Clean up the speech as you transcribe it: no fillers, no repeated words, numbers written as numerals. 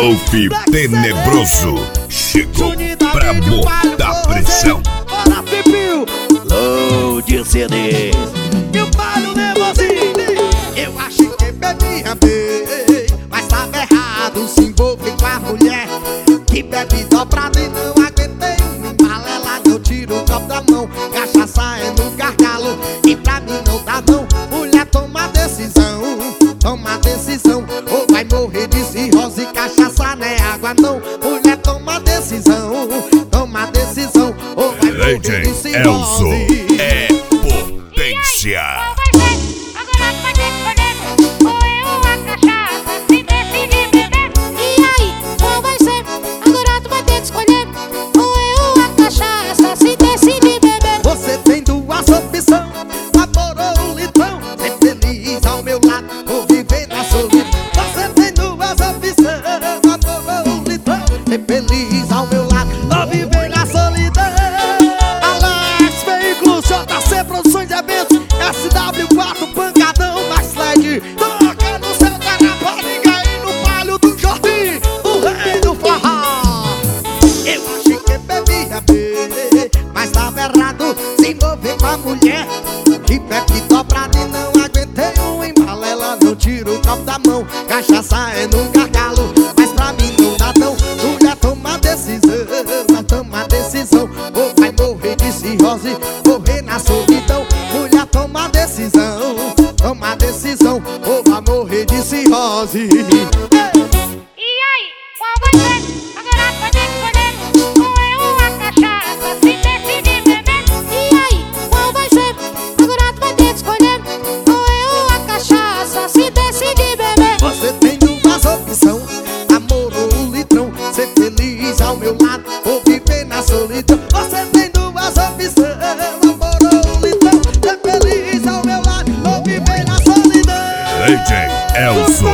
Wolf Tenebroso chegou pra botar pressão. Bora, Pipinho! Load CDs e o palho nervosinho. Eu achei que bebia bem, mas tava errado. Se envolver com a mulher que bebe dobrado e não aguentei. Balela, eu tiro o copo da mão, cachaça é no gargalo e pra mim não dá não. Mulher, toma decisão, toma decisão, ou vai morrer de cirrose. Cachaça não é água não. Mulher, toma decisão, toma decisão, ou vai morrer de cirrose. Elzo é potência. Feliz ao meu lado, ou viver na solidão. Alex Veículos, JC Produções de Eventos, SW4 Pancadão mais LED. Toca no seu carnaval, liga aí no palho do Jordi, o rei do forró. Eu achei que bebia bem, mas tava errado. Se envolver com a mulher que bebe dobrado e não aguentei um embalela. Não tiro o copo da mão, cachaça é no gargalo, mas pra mim não dá não. Mulher, toma decisão, ou vai morrer de cirrose, morrer na solidão. Mulher, toma decisão, ou vai morrer de cirrose. E aí, qual vai ser? Agora pode escolher, ou eu ou a cachaça, se decidir beber. E aí, qual vai ser? Agora tu vai ter que escolher, ou eu ou a cachaça, se decidir beber. Você tem duas opções, amor ou litrão. Ser feliz ao meu lado, ou viver na solidão. Você tem duas opções, amor ou litrão. Ser feliz ao meu lado, ou viver na solidão. DJ Elzo